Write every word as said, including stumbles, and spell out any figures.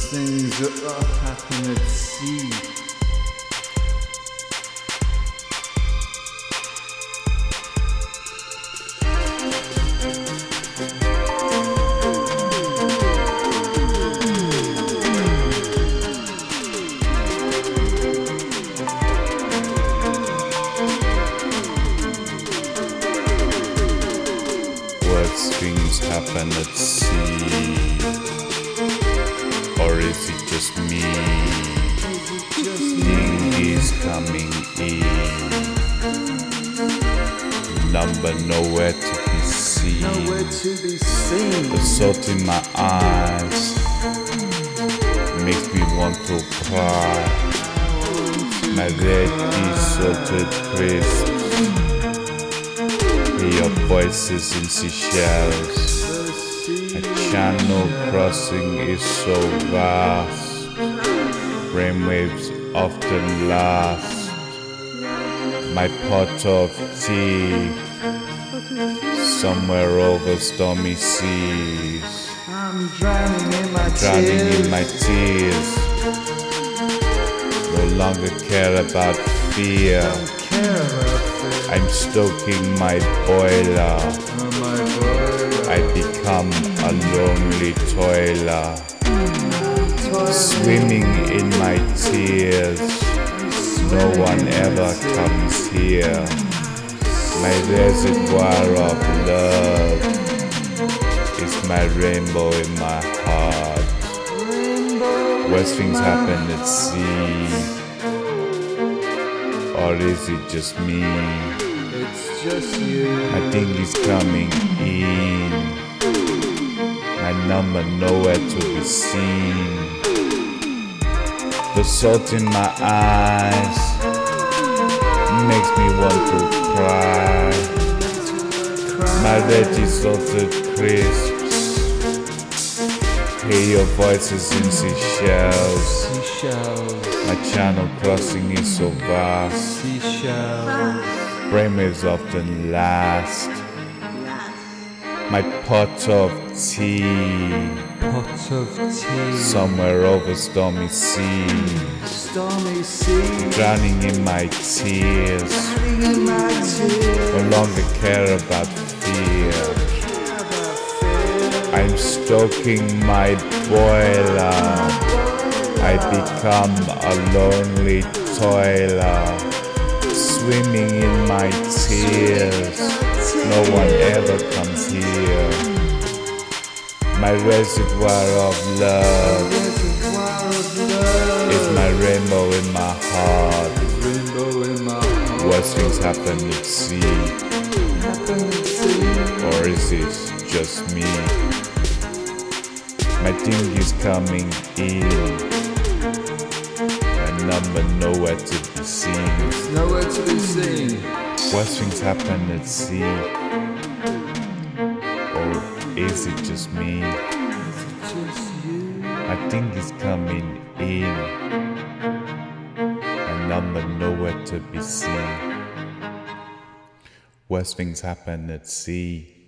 things that happen at sea. Worst things happen at sea, or is it just me? Dinghies coming in, number nowhere to be seen. Nowhere to be seen. The salt in my eyes makes me want to cry. My red salted crisps, your voices in seashells. A channel crossing is so vast. Brainwaves often last. My pot of tea somewhere over stormy seas. I'm drowning in my Drowning tears. in my tears. No longer care about fear. Don't care about it. I'm stoking my boiler. Oh my boy. I become a lonely toiler, swimming in my tears. No one ever comes here. My reservoir of love is my rainbow in my heart. Worst things happen at sea, or is it just me? It's just you. My dinghy's coming in, my number nowhere to be seen. The salt in my eyes makes me want to cry. My ready salted crisps, hear your voices in seashells. Seashells. My channel crossing is so vast. Seashells. Brainwaves often last. My pot of tea Pot of tea. somewhere over stormy seas. Stormy sea. Drowning in my tears. Drowning in my tears. No longer care about fear. I'm stoking my boiler. I become a lonely toiler, swimming in my tears. No one ever comes here. My reservoir of love is my rainbow in my heart. Rainbow in my heart. Worst things happen at sea, Happen at sea. or is it just me? My dinghy's coming in, my number nowhere to be seen. Nowhere to be seen. Worst things happen at sea, or is it just me? Just you. My dinghy's coming in, my number nowhere to be seen. Worst things happen at sea.